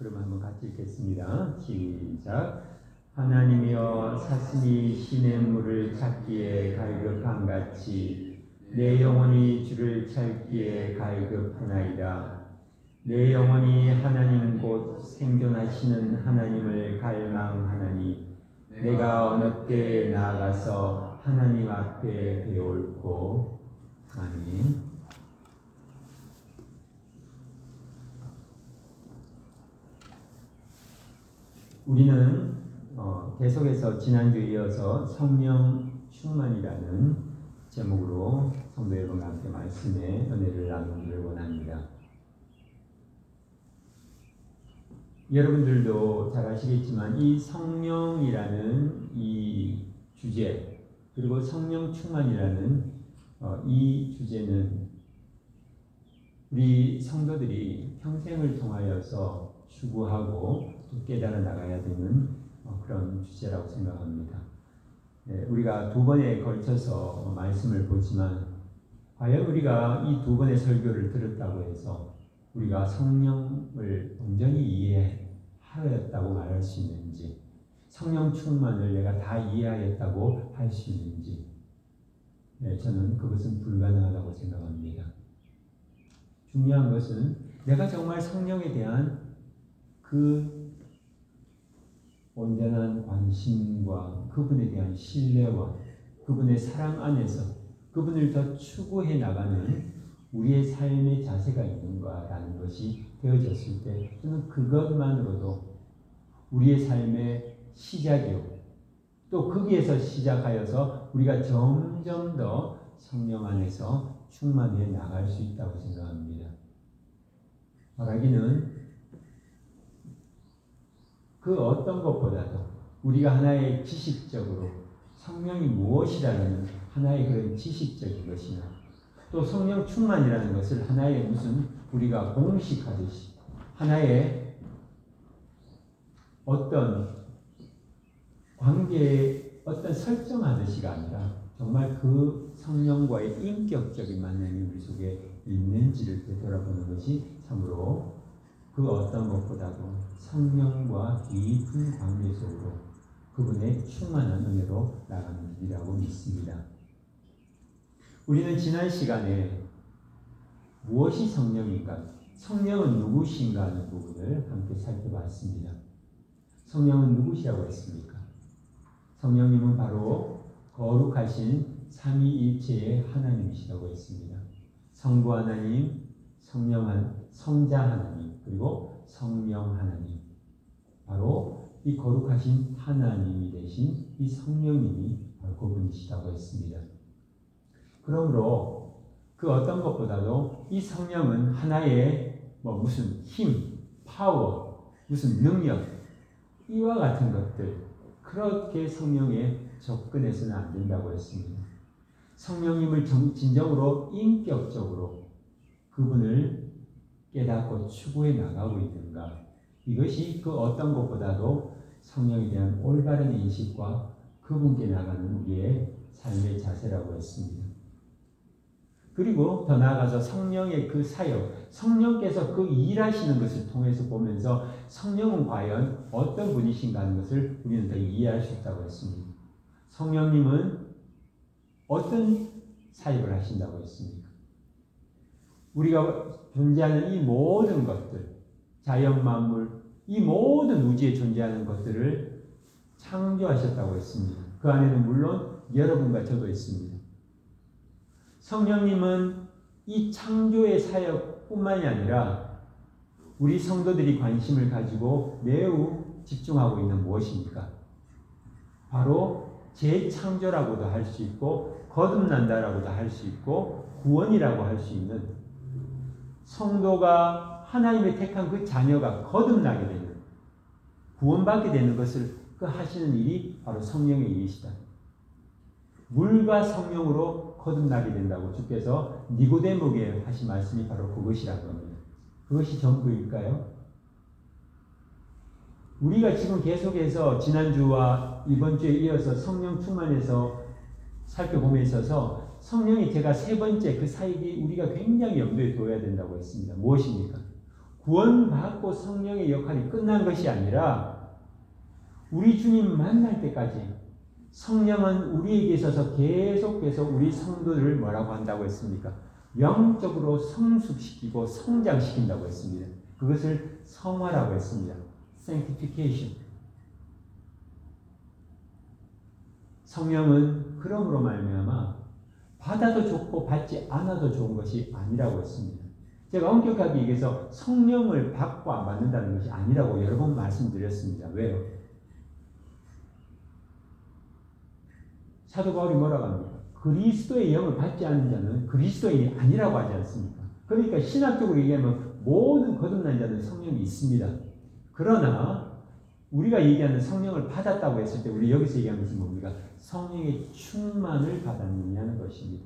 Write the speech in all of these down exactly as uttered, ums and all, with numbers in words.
그럼 한번 같이 읽겠습니다. 시작. 하나님이여 사슴이 시냇물을 찾기에 갈급한 같이 내 영혼이 주를 찾기에 갈급하나이다. 내 영혼이 하나님 곧 생존하시는 하나님을 갈망하나니 내가 어느 때에 나아가서 하나님 앞에 배울고. 아멘. 우리는 어, 계속해서 지난주에 이어서 성령 충만이라는 제목으로 성도 여러분과 함께 말씀의 은혜를 나누기를 원합니다. 여러분들도 잘 아시겠지만 이 성령이라는 이 주제, 그리고 성령 충만이라는 어, 이 주제는 우리 성도들이 평생을 통하여서 추구하고 또 깨달아 나가야 되는 어, 그런 주제라고 생각합니다. 네, 우리가 두 번에 걸쳐서 말씀을 보지만 과연 우리가 이 두 번의 설교를 들었다고 해서 우리가 성령을 온전히 이해하였다고 말할 수 있는지, 성령 충만을 내가 다 이해하였다고 할 수 있는지, 네, 저는 그것은 불가능하다고 생각합니다. 중요한 것은 내가 정말 성령에 대한 그 온전한 관심과 그분에 대한 신뢰와 그분의 사랑 안에서 그분을 더 추구해 나가는 우리의 삶의 자세가 있는가라는 것이 되어졌을 때 저는 그것만으로도 우리의 삶의 시작이요, 또 거기에서 시작하여서 우리가 점점 더 성령 안에서 충만해 나갈 수 있다고 생각합니다. 말하기는 그 어떤 것보다도 우리가 하나의 지식적으로 성령이 무엇이라는 하나의 그런 지식적인 것이나 또 성령 충만이라는 것을 하나의 무슨 우리가 공식하듯이 하나의 어떤 관계에 어떤 설정하듯이가 아니라 정말 그 성령과의 인격적인 만남이 우리 속에 있는지를 되돌아보는 것이 참으로 그 어떤 것보다도 성령과 깊은 관계 속으로 그분의 충만한 은혜로 나가는 길이라고 믿습니다. 우리는 지난 시간에 무엇이 성령인가, 성령은 누구신가 하는 부분을 함께 살펴봤습니다. 성령은 누구시라고 했습니까? 성령님은 바로 거룩하신 삼위일체의 하나님이시라고 했습니다. 성부 하나님, 성령 한, 성자 하나님, 그리고 성령 하나님, 바로 이 거룩하신 하나님이 되신 이 성령님이 바로 그분이시라고 했습니다. 그러므로 그 어떤 것보다도 이 성령은 하나의 뭐 무슨 힘, 파워, 무슨 능력, 이와 같은 것들, 그렇게 성령에 접근해서는 안 된다고 했습니다. 성령님을 정, 진정으로 인격적으로 그분을 깨닫고 추구해 나가고 있는가, 이것이 그 어떤 것보다도 성령에 대한 올바른 인식과 그분께 나가는 우리의 삶의 자세라고 했습니다. 그리고 더 나아가서 성령의 그 사역, 성령께서 그 일하시는 것을 통해서 보면서 성령은 과연 어떤 분이신가 하는 것을 우리는 더 이해할 수 있다고 했습니다. 성령님은 어떤 사역을 하신다고 했습니까? 우리가 존재하는 이 모든 것들, 자연 만물, 이 모든 우주에 존재하는 것들을 창조하셨다고 했습니다. 그 안에는 물론 여러분과 저도 있습니다. 성령님은 이 창조의 사역뿐만이 아니라 우리 성도들이 관심을 가지고 매우 집중하고 있는 무엇입니까? 바로 재창조라고도 할 수 있고 거듭난다라고도 할 수 있고 구원이라고 할 수 있는, 성도가 하나님의 택한 그 자녀가 거듭나게 되는, 구원받게 되는 것을 그 하시는 일이 바로 성령의 일이시다. 물과 성령으로 거듭나게 된다고 주께서 니고데모에게 하신 말씀이 바로 그것이라는 겁니다. 그것이 전부일까요? 우리가 지금 계속해서 지난주와 이번 주에 이어서 성령 충만해서 살펴보며 있어서 성령이 제가 세 번째 그 사역이 우리가 굉장히 염두에 둬야 된다고 했습니다. 무엇입니까? 구원받고 성령의 역할이 끝난 것이 아니라 우리 주님 만날 때까지 성령은 우리에게 있어서 계속해서 우리 성도들을 뭐라고 한다고 했습니까? 영적으로 성숙시키고 성장시킨다고 했습니다. 그것을 성화라고 했습니다. sanctification. 성령은 그러므로 말미암아 받아도 좋고 받지 않아도 좋은 것이 아니라고 했습니다. 제가 엄격하게 얘기해서 성령을 받고 안 받는다는 것이 아니라고 여러 번 말씀드렸습니다. 왜요? 사도 바울이 뭐라고 합니까? 그리스도의 영을 받지 않는 자는 그리스도인이 아니라고 하지 않습니까? 그러니까 신학적으로 얘기하면 모든 거듭난 자는 성령이 있습니다. 그러나 우리가 얘기하는 성령을 받았다고 했을 때 우리 여기서 얘기하는 것은 뭡니까? 성령의 충만을 받았느냐는 것입니다.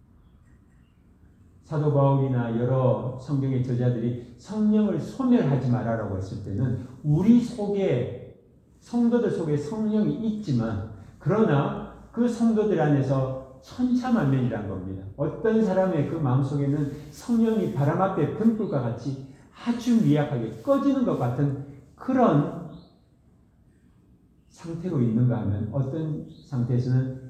사도 바울이나 여러 성경의 저자들이 성령을 소멸하지 말아라고 했을 때는 우리 속에 성도들 속에 성령이 있지만 그러나 그 성도들 안에서 천차만별이란 겁니다. 어떤 사람의 그 마음속에는 성령이 바람 앞에 등불과 같이 아주 미약하게 꺼지는 것 같은 그런 상태로 있는가 하면 어떤 상태에서는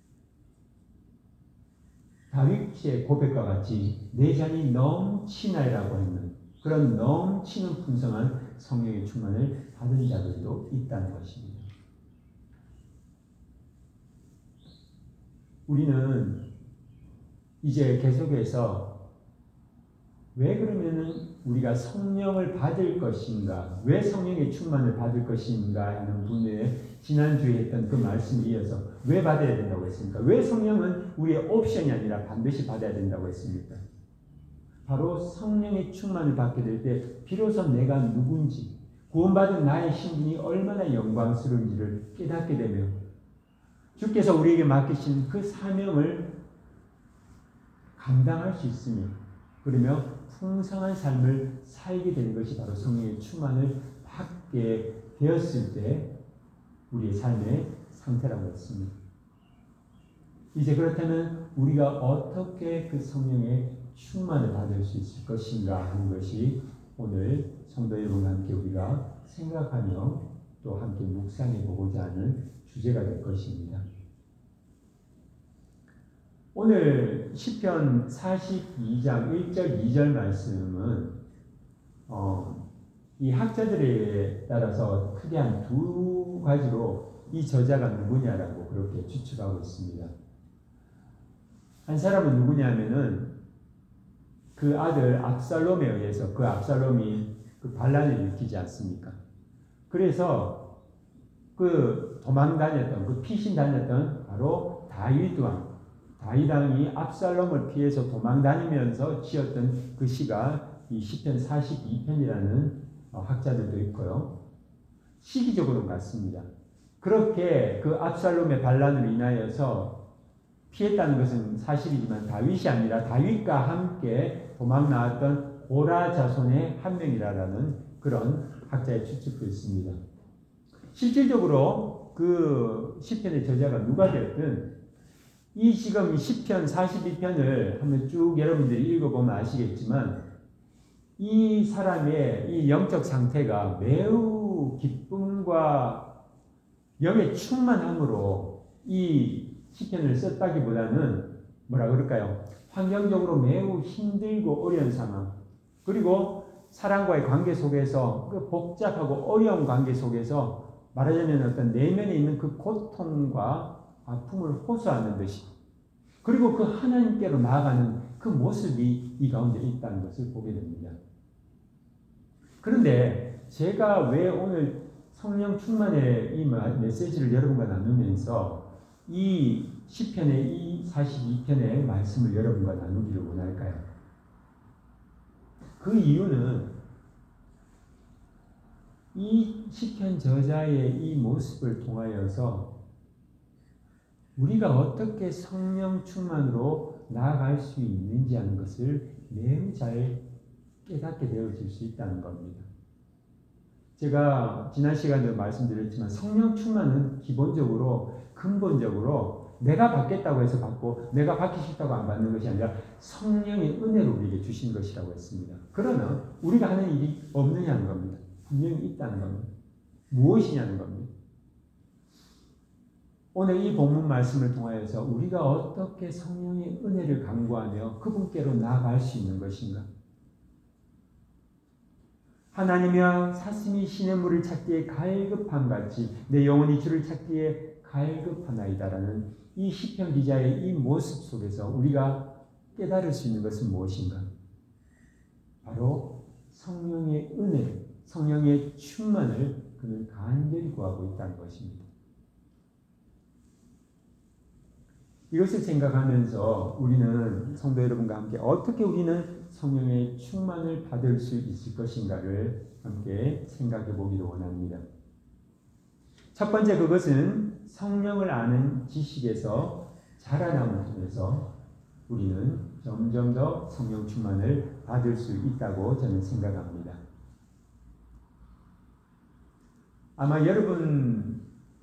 다윗의 고백과 같이 내 잔이 넘치나이라고 하는 그런 넘치는 풍성한 성령의 충만을 받은 자들도 있다는 것입니다. 우리는 이제 계속해서 왜 그러면은 우리가 성령을 받을 것인가, 왜 성령의 충만을 받을 것인가 하는 분에 지난주에 했던 그 말씀에 이어서 왜 받아야 된다고 했습니까? 왜 성령은 우리의 옵션이 아니라 반드시 받아야 된다고 했습니까? 바로 성령의 충만을 받게 될 때 비로소 내가 누군지, 구원받은 나의 신분이 얼마나 영광스러운지를 깨닫게 되며 주께서 우리에게 맡기신 그 사명을 감당할 수 있으며 그러며 풍성한 삶을 살게 되는 것이 바로 성령의 충만을 받게 되었을 때 우리의 삶의 상태라고 했습니다. 이제 그렇다면 우리가 어떻게 그 성령의 충만을 받을 수 있을 것인가 하는 것이 오늘 성도 여러분과 함께 우리가 생각하며 또 함께 묵상해 보고자 하는 주제가 될 것입니다. 오늘 시편 사십이 장 일 절 이 절 말씀은 어, 이 학자들에 따라서 크게 한 두 가지로 이 저자가 누구냐라고 그렇게 추측하고 있습니다. 한 사람은 누구냐면은 그 아들 압살롬에 의해서 그 압살롬이 그 반란을 일으키지 않습니까? 그래서 그 도망 다녔던 그 피신 다녔던 바로 다윗 왕 다윗 왕이 압살롬을 피해서 도망 다니면서 지었던 그 시가 이 시편 사십이 편이라는 학자들도 있고요. 시기적으로 같습니다. 그렇게 그 압살롬의 반란으로 인하여서 피했다는 것은 사실이지만 다윗이 아니라 다윗과 함께 도망 나왔던 고라 자손의 한 명이라는 그런 학자의 추측도 있습니다. 실질적으로 그 시편의 저자가 누가 되었든 이 지금 시편 사십이 편을 한번 쭉 여러분들이 읽어보면 아시겠지만 이 사람의 이 영적 상태가 매우 기쁨과 영의 충만함으로 이 시편을 썼다기보다는 뭐라 그럴까요? 환경적으로 매우 힘들고 어려운 상황 그리고 사람과의 관계 속에서 그 복잡하고 어려운 관계 속에서 말하자면 어떤 내면에 있는 그 고통과 아픔을 호소하는 듯이 그리고 그 하나님께로 나아가는 그 모습이 이 가운데 있다는 것을 보게 됩니다. 그런데 제가 왜 오늘 성령 충만의 이 메시지를 여러분과 나누면서 이 시편의 이 사십이 편의 말씀을 여러분과 나누기를 원할까요? 그 이유는 이 시편 저자의 이 모습을 통하여서 우리가 어떻게 성령 충만으로 나아갈 수 있는지 하는 것을 매우 잘 깨닫게 되어질 수 있다는 겁니다. 제가 지난 시간에도 말씀드렸지만 성령 충만은 기본적으로 근본적으로 내가 받겠다고 해서 받고 내가 받기 싫다고 안 받는 것이 아니라 성령의 은혜로 우리에게 주신 것이라고 했습니다. 그러나 우리가 하는 일이 없느냐는 겁니다. 분명히 있다는 겁니다. 무엇이냐는 겁니다. 오늘 이 본문 말씀을 통하여서 우리가 어떻게 성령의 은혜를 간구하며 그분께로 나아갈 수 있는 것인가? 하나님이여 사슴이 시냇물을 찾기에 갈급함같이 내 영혼이 주를 찾기에 갈급하나이다라는 이 시편 기자의 이 모습 속에서 우리가 깨달을 수 있는 것은 무엇인가? 바로 성령의 은혜, 성령의 충만을 그는 간절히 구하고 있다는 것입니다. 이것을 생각하면서 우리는 성도 여러분과 함께 어떻게 우리는 성령의 충만을 받을 수 있을 것인가를 함께 생각해 보기를 원합니다. 첫 번째 그것은 성령을 아는 지식에서 자라남을 통해서 우리는 점점 더 성령 충만을 받을 수 있다고 저는 생각합니다. 아마 여러분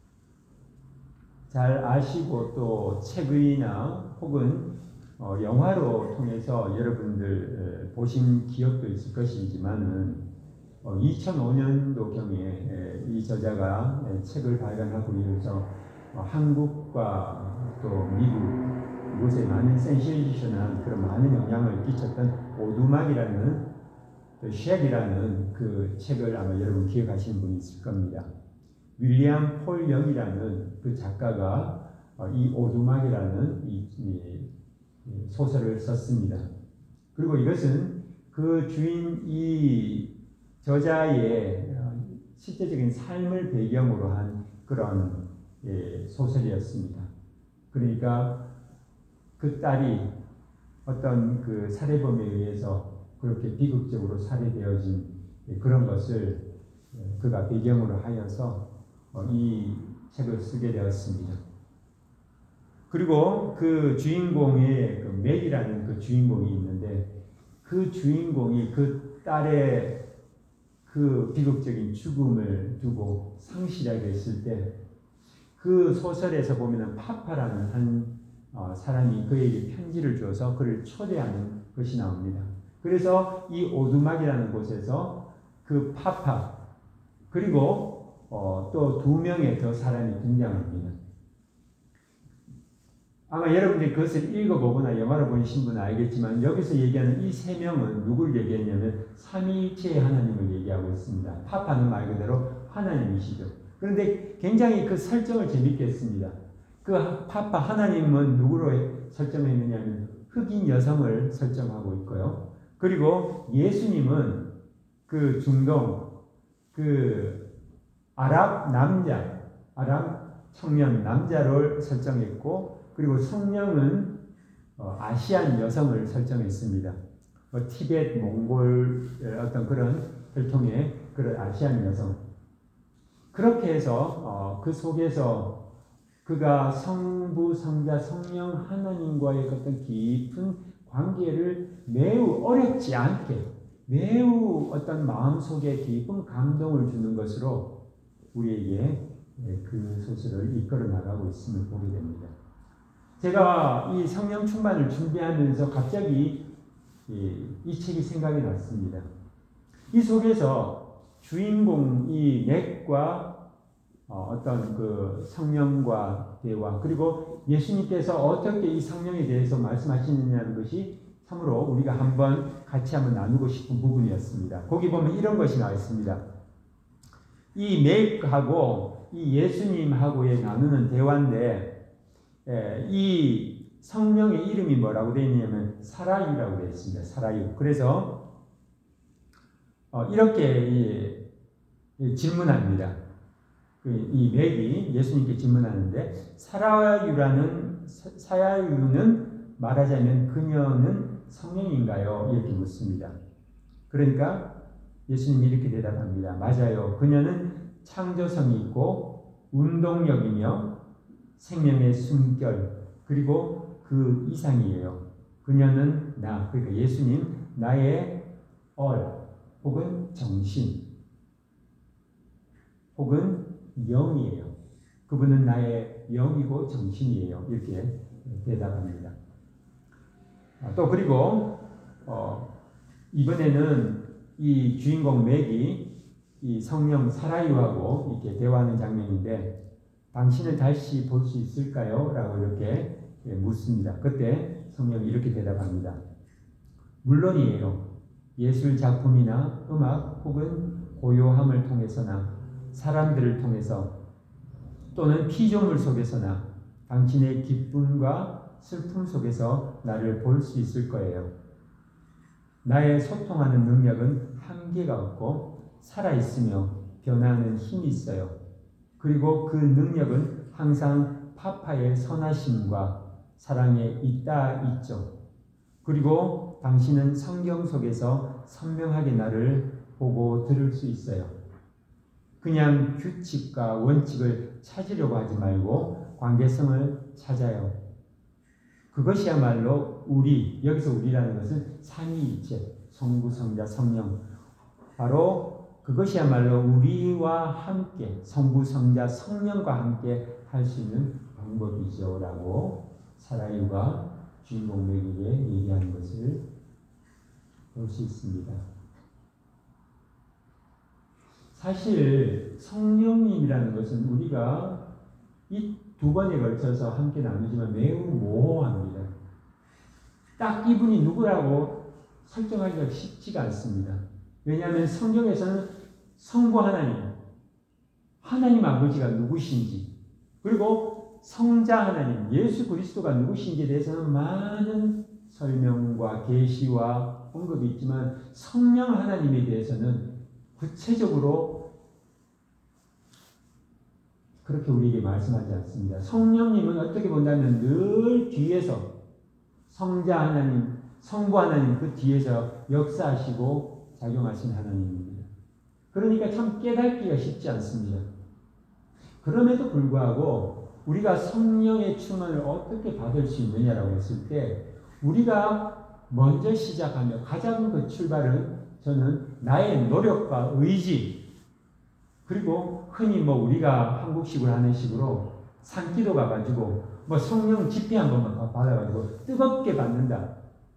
잘 아시고 또 책이나 혹은 어, 영화로 통해서 여러분들 보신 기억도 있을 것이지만은 어, 이천오 년도경에 이 저자가 책을 발간하고 이어서 어, 한국과 또 미국 이곳에 많은 센세이션한 그런 많은 영향을 끼쳤던 오두막이라는 그 쉑이라는 그 책을 아마 여러분 기억하시는 분이 있을 겁니다. 윌리엄 폴 영이라는 그 작가가 이 오두막이라는 이 소설을 썼습니다. 그리고 이것은 그 주인 이 저자의 실제적인 삶을 배경으로 한 그런 소설이었습니다. 그러니까 그 딸이 어떤 그 살해범에 의해서 그렇게 비극적으로 살해되어진 그런 것을 그가 배경으로 하여서 이 책을 쓰게 되었습니다. 그리고 그 주인공의 그 맥이라는 그 주인공이 있는데 그 주인공이 그 딸의 그 비극적인 죽음을 두고 상실하게 됐을 때 그 소설에서 보면은 파파라는 한 어, 사람이 그에게 편지를 줘서 그를 초대하는 것이 나옵니다. 그래서 이 오두막이라는 곳에서 그 파파 그리고 어, 또 두 명의 더 사람이 등장합니다. 아마 여러분들이 그것을 읽어보거나 영화를 보신 분은 알겠지만 여기서 얘기하는 이 세 명은 누구를 얘기했냐면 삼위일체의 하나님을 얘기하고 있습니다. 파파는 말 그대로 하나님이시죠. 그런데 굉장히 그 설정을 재밌게 했습니다. 그 파파 하나님은 누구로 설정했느냐면 흑인 여성을 설정하고 있고요. 그리고 예수님은 그 중동 그 아랍 남자, 아랍 청년 남자를 설정했고 그리고 성령은 어, 아시안 여성을 설정했습니다. 어, 티벳, 몽골 어떤 그런 혈통의 그런 아시안 여성. 그렇게 해서 어, 그 속에서 그가 성부, 성자, 성령 하나님과의 어떤 깊은 관계를 매우 어렵지 않게 매우 어떤 마음속에 깊은 감동을 주는 것으로 우리에게 그 소설을 이끌어 나가고 있음을 보게 됩니다. 제가 이 성령 충만을 준비하면서 갑자기 이, 이 책이 생각이 났습니다. 이 속에서 주인공 이 맥과 어, 어떤 그 성령과 대화 그리고 예수님께서 어떻게 이 성령에 대해서 말씀하시느냐는 것이 참으로 우리가 한번 같이 한번 나누고 싶은 부분이었습니다. 거기 보면 이런 것이 나와 있습니다. 이 맥하고 이 예수님하고의 나누는 대화인데 에, 이 성령의 이름이 뭐라고 되어 있냐면 사라유라고 되어 있습니다. 사라유. 그래서 어, 이렇게 이, 이 질문합니다. 그, 이 맥이 예수님께 질문하는데 사라유라는 사야유는 말하자면 그녀는 성령인가요? 이렇게 묻습니다. 그러니까 예수님이 이렇게 대답합니다. 맞아요. 그녀는 창조성이 있고 운동력이며 생명의 숨결 그리고 그 이상이에요. 그녀는 나 그러니까 예수님 나의 얼 혹은 정신 혹은 영이에요. 그분은 나의 영이고 정신이에요. 이렇게 대답합니다. 또 그리고 어, 이번에는 이 주인공 맥이 이 성령 사라이하고 이렇게 대화하는 장면인데 당신을 다시 볼 수 있을까요? 라고 이렇게 묻습니다. 그때 성령이 이렇게 대답합니다. 물론이에요. 예술 작품이나 음악 혹은 고요함을 통해서나 사람들을 통해서 또는 피조물 속에서나 당신의 기쁨과 슬픔 속에서 나를 볼 수 있을 거예요. 나의 소통하는 능력은 한계가 없고 살아있으며 변하는 힘이 있어요. 그리고 그 능력은 항상 파파의 선하심과 사랑에 있다 있죠. 그리고 당신은 성경 속에서 선명하게 나를 보고 들을 수 있어요. 그냥 규칙과 원칙을 찾으려고 하지 말고 관계성을 찾아요. 그것이야말로 우리, 여기서 우리라는 것은 삼위일체, 성부, 성자, 성령. 바로 그것이야말로 우리와 함께, 성부, 성자, 성령과 함께 할 수 있는 방법이죠. 라고 사라이가 주인공 맥에게 얘기하는 것을 볼 수 있습니다. 사실 성령님이라는 것은 우리가 이 두 번에 걸쳐서 함께 나누지만 매우 모호합니다. 딱 이분이 누구라고 설정하기가 쉽지가 않습니다. 왜냐하면 성경에서는 성부 하나님, 하나님 아버지가 누구신지, 그리고 성자 하나님, 예수 그리스도가 누구신지에 대해서는 많은 설명과 계시와 언급이 있지만 성령 하나님에 대해서는 구체적으로 그렇게 우리에게 말씀하지 않습니다. 성령님은 어떻게 본다면 늘 뒤에서 성자 하나님, 성부 하나님 그 뒤에서 역사하시고 작용하신 하나님입니다. 그러니까 참 깨닫기가 쉽지 않습니다. 그럼에도 불구하고 우리가 성령의 충만을 어떻게 받을 수 있느냐라고 했을 때 우리가 먼저 시작하며 가장 그 출발은 저는 나의 노력과 의지 그리고 흔히 뭐 우리가 한국식으로 하는 식으로 산기도 가가지고 뭐 성령 집회 한 번만 받아가지고 뜨겁게 받는다.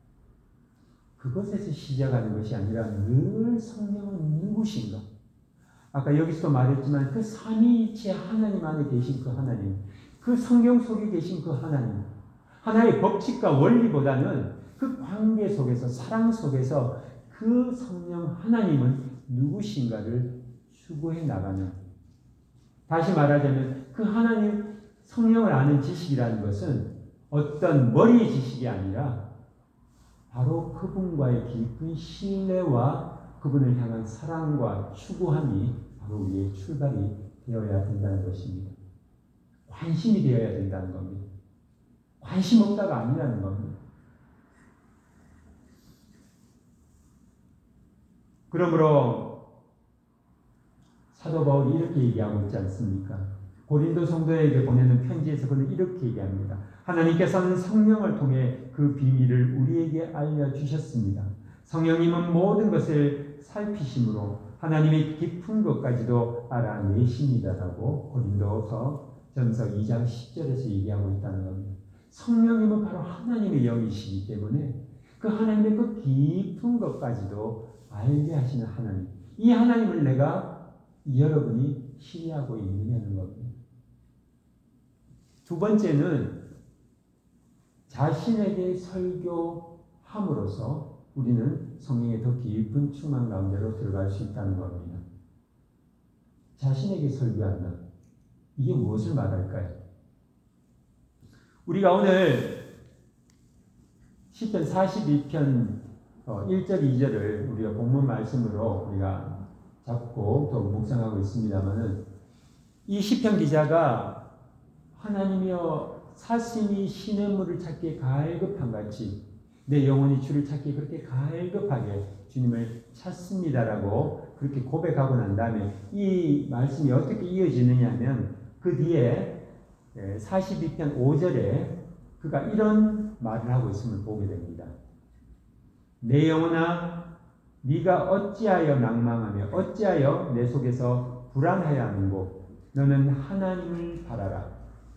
그것에서 시작하는 것이 아니라 늘 성령은 누구신가? 아까 여기서도 말했지만 그 삼위일체 하나님 안에 계신 그 하나님, 그 성경 속에 계신 그 하나님, 하나의 법칙과 원리보다는 그 관계 속에서 사랑 속에서 그 성령 하나님은 누구신가를 추구해 나가는, 다시 말하자면 그 하나님 성령을 아는 지식이라는 것은 어떤 머리의 지식이 아니라 바로 그분과의 깊은 신뢰와 그분을 향한 사랑과 추구함이 바로 우리의 출발이 되어야 된다는 것입니다. 관심이 되어야 된다는 겁니다. 관심 없다가 아니라는 겁니다. 그러므로 사도 바울이 이렇게 얘기하고 있지 않습니까? 고린도 성도에게 보내는 편지에서 그는 이렇게 얘기합니다. 하나님께서는 성령을 통해 그 비밀을 우리에게 알려주셨습니다. 성령님은 모든 것을 살피심으로 하나님의 깊은 것까지도 알아내십니다라고 고린도서 전서 이 장 십 절에서 얘기하고 있다는 겁니다. 성령님은 바로 하나님의 영이시기 때문에 그 하나님의 그 깊은 것까지도 알게 하시는 하나님. 이 하나님을 내가 여러분이 신뢰하고 있느냐는 겁니다. 두 번째는 자신에게 설교함으로써 우리는 성령의 더 깊은 충만 가운데로 들어갈 수 있다는 겁니다. 자신에게 설교한다. 이게 무엇을 말할까요? 우리가 오늘 시편 사십이 편 일 절 이 절을 우리가 본문 말씀으로 우리가 잡고 또 묵상하고 있습니다만은 이 시편 기자가 하나님이여 사슴이 시냇물을 찾기에 갈급한 같이 내 영혼이 주를 찾기에 그렇게 갈급하게 주님을 찾습니다라고 그렇게 고백하고 난 다음에 이 말씀이 어떻게 이어지느냐 하면 그 뒤에 사십이 편 오 절에 그가 이런 말을 하고 있음을 보게 됩니다. 내 영혼아 네가 어찌하여 낭망하며 어찌하여 내 속에서 불안하여 하는고 너는 하나님을 바라라.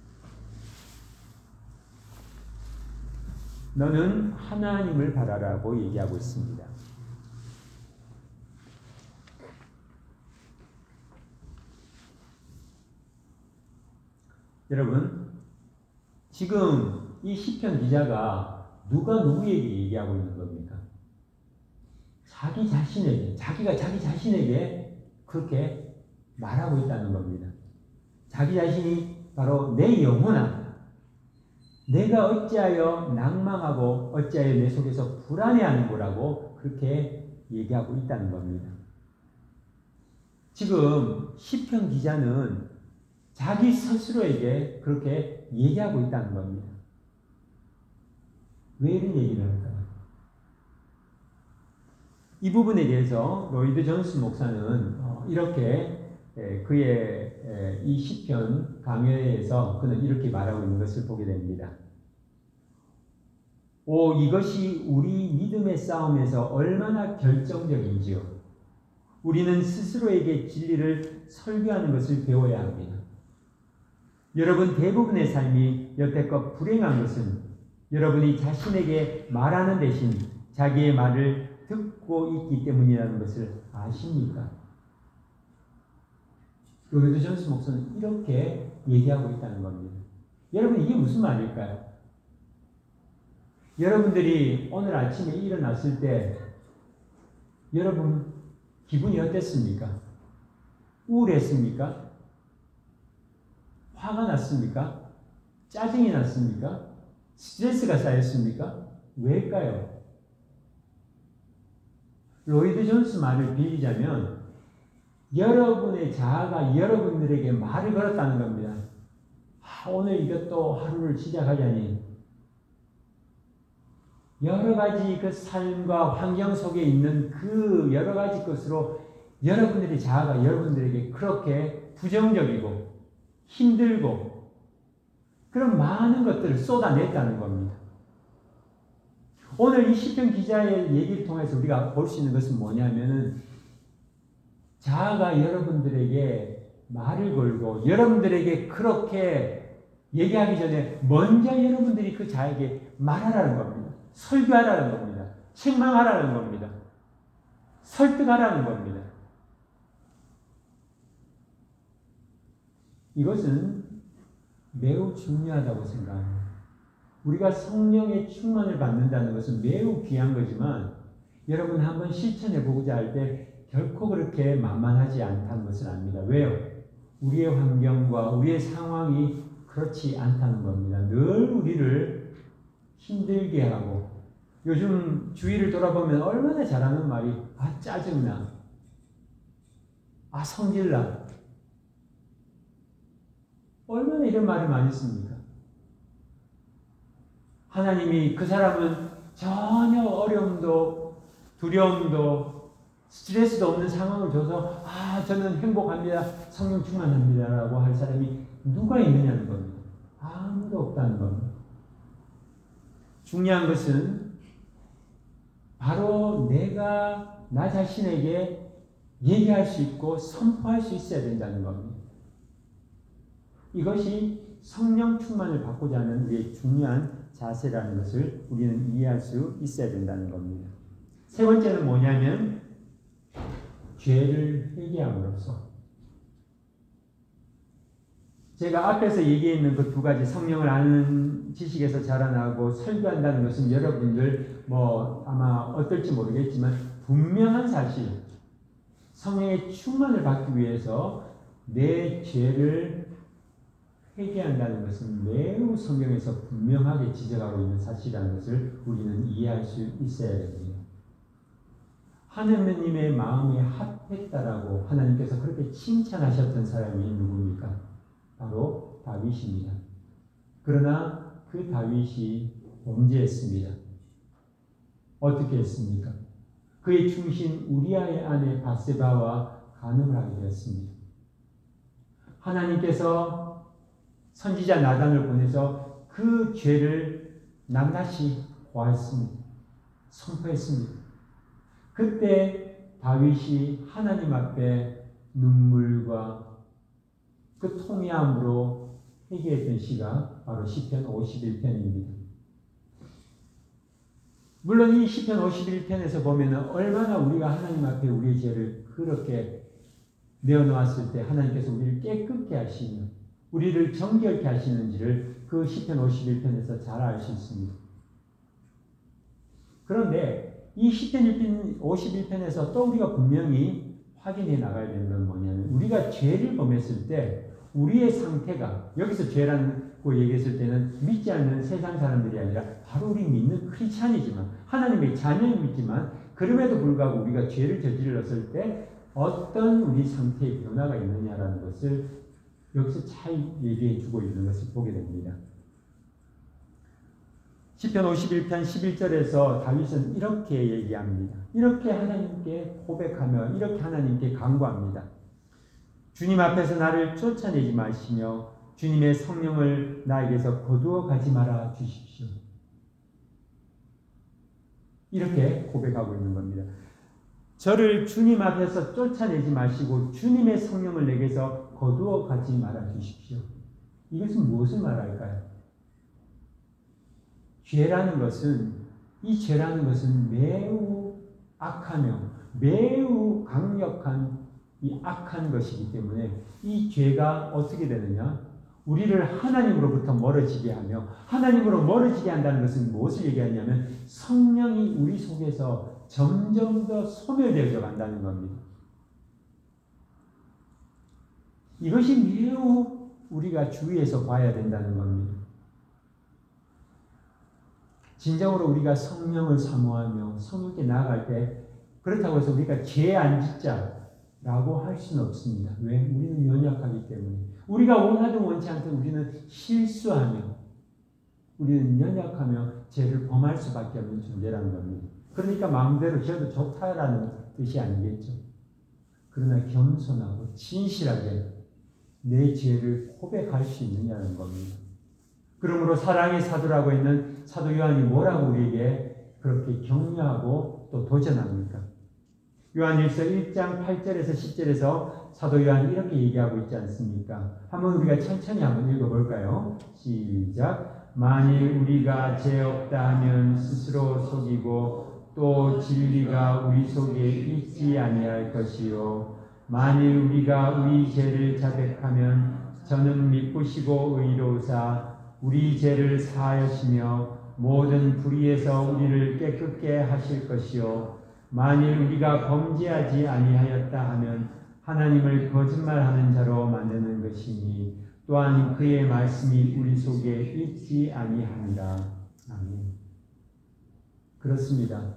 너는 하나님을 바라라고 얘기하고 있습니다. 여러분, 지금 이 시편 기자가 누가 누구에게 얘기하고 있는 겁니까? 자기 자신에게, 자기가 자기 자신에게 그렇게 말하고 있다는 겁니다. 자기 자신이 바로 내 영혼아, 내가 어찌하여 낭망하고 어찌하여 내 속에서 불안해하는 거라고 그렇게 얘기하고 있다는 겁니다. 지금 시편 기자는 자기 스스로에게 그렇게 얘기하고 있다는 겁니다. 왜 이런 얘기를 할까요? 이 부분에 대해서 로이드 존스 목사는 이렇게 그의 이 시편 강해에서 그는 이렇게 말하고 있는 것을 보게 됩니다. 오, 이것이 우리 믿음의 싸움에서 얼마나 결정적인지요. 우리는 스스로에게 진리를 설교하는 것을 배워야 합니다. 여러분 대부분의 삶이 여태껏 불행한 것은 여러분이 자신에게 말하는 대신 자기의 말을 듣고 있기 때문이라는 것을 아십니까? 로이드 존스 목사는 이렇게 얘기하고 있다는 겁니다. 여러분 이게 무슨 말일까요? 여러분들이 오늘 아침에 일어났을 때 여러분 기분이 어땠습니까? 우울했습니까? 화가 났습니까? 짜증이 났습니까? 스트레스가 쌓였습니까? 왜일까요? 로이드 존스 말을 빌리자면 여러분의 자아가 여러분들에게 말을 걸었다는 겁니다. 아, 오늘 이것도 하루를 시작하자니 여러 가지 그 삶과 환경 속에 있는 그 여러 가지 것으로 여러분들의 자아가 여러분들에게 그렇게 부정적이고 힘들고 그런 많은 것들을 쏟아냈다는 겁니다. 오늘 이 시편 기자의 얘기를 통해서 우리가 볼 수 있는 것은 뭐냐면은 자아가 여러분들에게 말을 걸고 여러분들에게 그렇게 얘기하기 전에 먼저 여러분들이 그 자에게 말하라는 겁니다. 설교하라는 겁니다. 책망하라는 겁니다. 설득하라는 겁니다. 이것은 매우 중요하다고 생각합니다. 우리가 성령의 충만을 받는다는 것은 매우 귀한 거지만 여러분 한번 실천해 보고자 할 때 결코 그렇게 만만하지 않다는 것을 압니다. 왜요? 우리의 환경과 우리의 상황이 그렇지 않다는 겁니다. 늘 우리를 힘들게 하고 요즘 주위를 돌아보면 얼마나 잘하는 말이 아 짜증나, 아 성질나, 얼마나 이런 말을 많이 씁니까? 하나님이 그 사람은 전혀 어려움도 두려움도 스트레스도 없는 상황을 줘서 아 저는 행복합니다, 성령 충만합니다라고 할 사람이 누가 있느냐는 겁니다. 아무도 없다는 겁니다. 중요한 것은 바로 내가 나 자신에게 얘기할 수 있고 선포할 수 있어야 된다는 겁니다. 이것이 성령 충만을 받고자 하는 우리의 중요한 자세라는 것을 우리는 이해할 수 있어야 된다는 겁니다. 세 번째는 뭐냐면 죄를 회개함으로써 제가 앞에서 얘기했는 그 두 가지 성령을 아는 지식에서 자라나고 설교한다는 것은 여러분들 뭐 아마 어떨지 모르겠지만 분명한 사실 성령의 충만을 받기 위해서 내 죄를 회개한다는 것은 매우 성경에서 분명하게 지적하고 있는 사실이라는 것을 우리는 이해할 수 있어야 됩니다. 하느님의 마음에 합했다라고 하나님께서 그렇게 칭찬하셨던 사람이 누굽니까? 바로 다윗입니다. 그러나 그 다윗이 범죄했습니다. 어떻게 했습니까? 그의 충신 우리아의 아내 바세바와 간음을 하게 되었습니다. 하나님께서 선지자 나단을 보내서 그 죄를 낱낱이 고하였습니다. 선포했습니다. 그때 다윗이 하나님 앞에 눈물과 그 통회함으로 회개했던 시가 바로 시편 오십일 편입니다. 물론 이 시편 오십일 편에서 보면 얼마나 우리가 하나님 앞에 우리의 죄를 그렇게 내어놓았을 때 하나님께서 우리를 깨끗게 하시며 우리를 정결케 하시는지를 그 시편 오십일 편에서 잘 알 수 있습니다. 그런데 이 시편 오십일 편에서 또 우리가 분명히 확인해 나가야 되는 건 뭐냐면 우리가 죄를 범했을 때 우리의 상태가 여기서 죄라고 얘기했을 때는 믿지 않는 세상 사람들이 아니라 바로 우리 믿는 크리스찬이지만 하나님의 자녀이지만 그럼에도 불구하고 우리가 죄를 저질렀을 때 어떤 우리 상태의 변화가 있느냐라는 것을 여기서 잘 얘기해 주고 있는 것을 보게 됩니다. 시편 오십일 편 십일 절에서 다윗은 이렇게 얘기합니다. 이렇게 하나님께 고백하며 이렇게 하나님께 간구합니다. 주님 앞에서 나를 쫓아내지 마시며 주님의 성령을 나에게서 거두어 가지 말아 주십시오. 이렇게 고백하고 있는 겁니다. 저를 주님 앞에서 쫓아내지 마시고 주님의 성령을 내게서 거두어 가지 말아 주십시오. 이것은 무엇을 말할까요? 죄라는 것은 이 죄라는 것은 매우 악하며 매우 강력한 이 악한 것이기 때문에 이 죄가 어떻게 되느냐? 우리를 하나님으로부터 멀어지게 하며 하나님으로 멀어지게 한다는 것은 무엇을 얘기하냐면 성령이 우리 속에서 점점 더 소멸되어져 간다는 겁니다. 이것이 매우 우리가 주의해서 봐야 된다는 겁니다. 진정으로 우리가 성령을 사모하며 성령께 나아갈 때 그렇다고 해서 우리가 죄 안 짓자라고 할 수는 없습니다. 왜? 우리는 연약하기 때문에. 우리가 원하든 원치 않든 우리는 실수하며 우리는 연약하며 죄를 범할 수밖에 없는 존재라는 겁니다. 그러니까 마음대로 지어도 좋다라는 뜻이 아니겠죠. 그러나 겸손하고 진실하게 내 죄를 고백할 수 있느냐는 겁니다. 그러므로 사랑의 사도라고 있는 사도 요한이 뭐라고 우리에게 그렇게 격려하고 또 도전합니까? 요한일서 일 장 팔 절에서 십 절에서 사도 요한이 이렇게 얘기하고 있지 않습니까? 한번 우리가 천천히 한번 읽어볼까요? 시작. 만일 우리가 죄 없다 하면 스스로 속이고 또 진리가 우리 속에 있지 아니할 것이요. 만일 우리가 우리 죄를 자백하면 저는 미쁘시고 의로우사 우리 죄를 사하시며 모든 불의에서 우리를 깨끗게 하실 것이요. 만일 우리가 범죄하지 아니하였다 하면 하나님을 거짓말하는 자로 만드는 것이니 또한 그의 말씀이 우리 속에 있지 아니합니다. 아멘. 그렇습니다.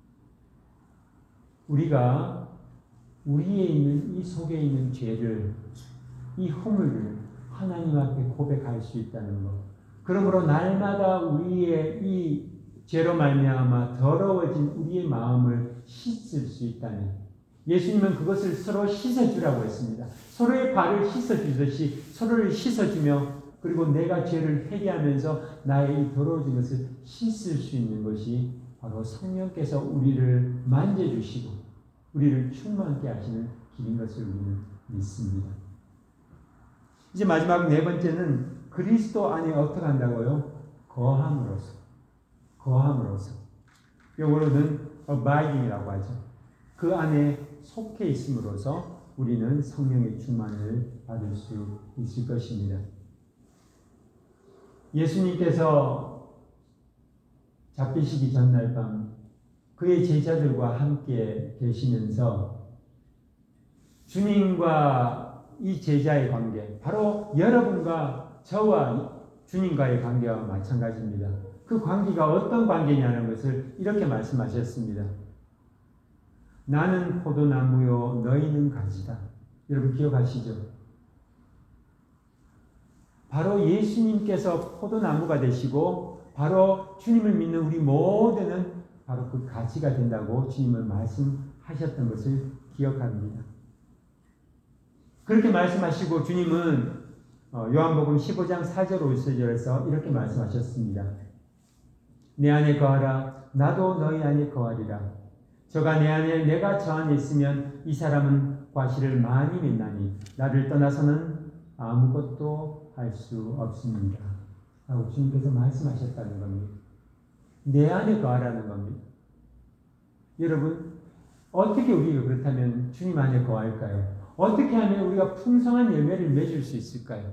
우리가 우리에 있는 이 속에 있는 죄를 이 허물을 하나님 앞에 고백할 수 있다는 것. 그러므로 날마다 우리의 이 죄로 말미암아 더러워진 우리의 마음을 씻을 수 있다면 예수님은 그것을 서로 씻어주라고 했습니다. 서로의 발을 씻어주듯이 서로를 씻어주며 그리고 내가 죄를 회개하면서 나의 이 더러워진 것을 씻을 수 있는 것이 바로 성령께서 우리를 만져주시고 우리를 충만케 하시는 길인 것을 우리는 믿습니다. 이제 마지막 네 번째는 그리스도 안에 어떻게 한다고요? 거함으로써. 거함으로써. 영어로는 abiding이라고 하죠. 그 안에 속해 있음으로써 우리는 성령의 충만을 받을 수 있을 것입니다. 예수님께서 잡히시기 전날 밤 그의 제자들과 함께 계시면서 주님과 이 제자의 관계, 바로 여러분과 저와 주님과의 관계와 마찬가지입니다. 그 관계가 어떤 관계냐는 것을 이렇게 말씀하셨습니다. 나는 포도나무요 너희는 가지다. 여러분 기억하시죠? 바로 예수님께서 포도나무가 되시고 바로 주님을 믿는 우리 모두는 바로 그 가지가 된다고 주님은 말씀하셨던 것을 기억합니다. 그렇게 말씀하시고 주님은 요한복음 십오 장 사 절 오 절에서 이렇게 말씀하셨습니다. 내 안에 거하라 나도 너희 안에 거하리라. 저가 내 안에 내가 저 안에 있으면 이 사람은 과실을 많이 맺나니 나를 떠나서는 아무것도 할 수 없습니다. 라고 주님께서 말씀하셨다는 겁니다. 내 안에 거하라는 겁니다. 여러분, 어떻게 우리가 그렇다면 주님 안에 거할까요? 어떻게 하면 우리가 풍성한 열매를 맺을 수 있을까요?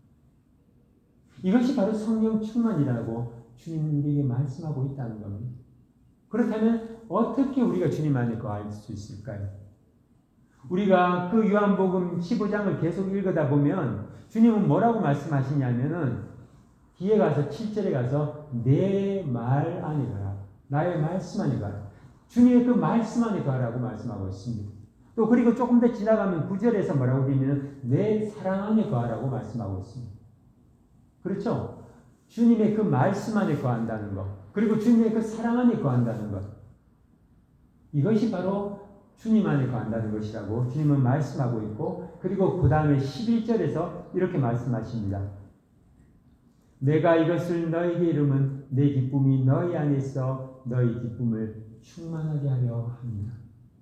이것이 바로 성령 충만이라고 주님에게 말씀하고 있다는 겁니다. 그렇다면 어떻게 우리가 주님 안에 거할 수 있을까요? 우리가 그 요한복음 십오 장을 계속 읽다 보면 주님은 뭐라고 말씀하시냐면은 뒤에 가서 칠 절에 가서 내 말 안에 가라. 나의 말씀 안에 가라. 주님의 그 말씀 안에 가라고 말씀하고 있습니다. 또 그리고 조금 더 지나가면 구 절에서 뭐라고 되냐면 내 사랑 안에 거하라고 말씀하고 있습니다. 그렇죠? 주님의 그 말씀 안에 거한다는 것, 그리고 주님의 그 사랑 안에 거한다는 것, 이것이 바로 주님 안에 거한다는 것이라고 주님은 말씀하고 있고, 그리고 그 다음에 십일 절에서 이렇게 말씀하십니다. 내가 이것을 너에게 이름은 내 기쁨이 너희 안에서 너희 기쁨을 충만하게 하려 합니다.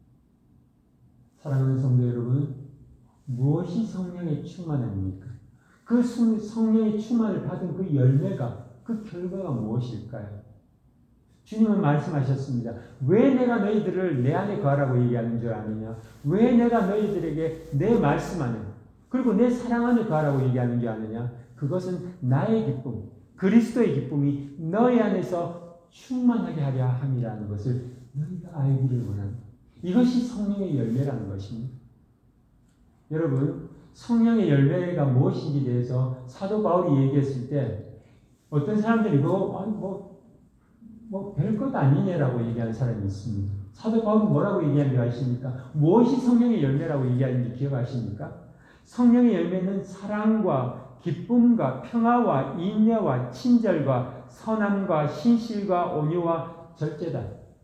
사랑하는 성도 여러분, 무엇이 성령의 충만함입니까? 그 성령의 충만을 받은 그 열매가, 그 결과가 무엇일까요? 주님은 말씀하셨습니다. 왜 내가 너희들을 내 안에 거하라고 얘기하는 줄 아느냐? 왜 내가 너희들에게 내 말씀 안에, 그리고 내 사랑 안에 거하라고 얘기하는 줄 아느냐? 그것은 나의 기쁨, 그리스도의 기쁨이 너희 안에서 충만하게 하려 함이라는 것을 너희가 알기를 원한다. 이것이 성령의 열매라는 것입니다. 여러분, 성령의 열매가 무엇인지 대해서 사도 바울이 얘기했을 때 어떤 사람들이 뭐, 아니, 뭐, 뭐 별것 아니냐라고 얘기하는 사람이 있습니다. 사도 바울은 뭐라고 얘기하는지 아십니까? 무엇이 성령의 열매라고 얘기하는지 기억하십니까? 성령의 열매는 사랑과 기쁨과 평화와 인내와 친절과 선함과 신실과 온유와 절제다.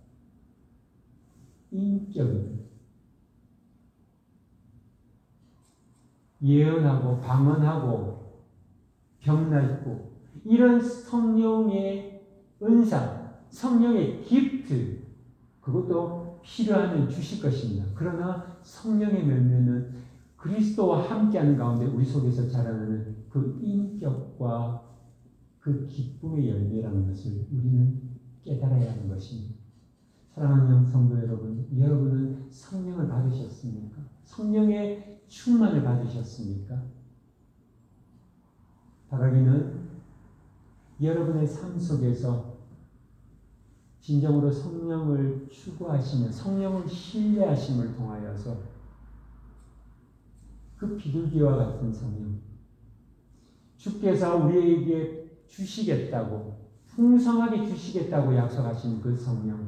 인격입니다. 예언하고 방언하고 병낫고 이런 성령의 은사, 성령의 기프트, 그것도 필요하면 주실 것입니다. 그러나 성령의 열매는 그리스도와 함께하는 가운데 우리 속에서 자라나는 그 인격과 그 기쁨의 열매라는 것을 우리는 깨달아야 하는 것입니다. 사랑하는 성도 여러분, 여러분은 성령을 받으셨습니까? 성령의 충만을 받으셨습니까? 바라기는 여러분의 삶 속에서 진정으로 성령을 추구하시는, 성령을 신뢰하심을 통하여서 그 비둘기와 같은 성령, 주께서 우리에게 주시겠다고, 풍성하게 주시겠다고 약속하신 그 성령,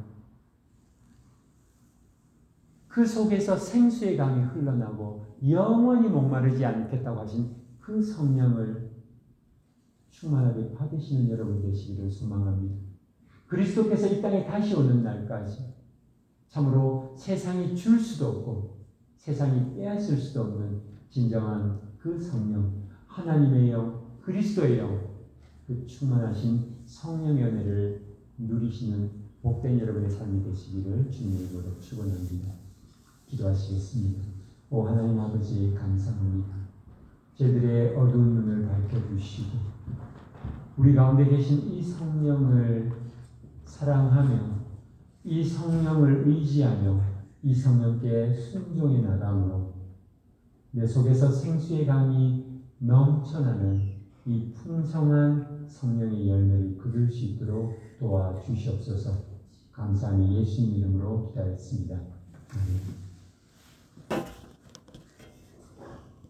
그 속에서 생수의 강이 흘러나고 영원히 목마르지 않겠다고 하신 그 성령을 충만하게 받으시는 여러분 되시기를 소망합니다. 그리스도께서 이 땅에 다시 오는 날까지 참으로 세상이 줄 수도 없고 세상이 빼앗을 수도 없는 진정한 그 성령, 하나님의 영, 그리스도의 영, 그 충만하신 성령의 은혜를 누리시는 복된 여러분의 삶이 되시기를 주님의 이름으로 축원합니다. 기도하시겠습니다. 오 하나님 아버지 감사합니다. 저희들의 어두운 눈을 밝혀주시고 우리 가운데 계신 이 성령을 사랑하며 이 성령을 의지하며 이 성령께 순종해 나감으로 내 속에서 생수의 강이 넘쳐나는 이 풍성한 성령의 열매를 거둘 수 있도록 도와주시옵소서. 감사하며 예수님 이름으로 기도했습니다. 아멘.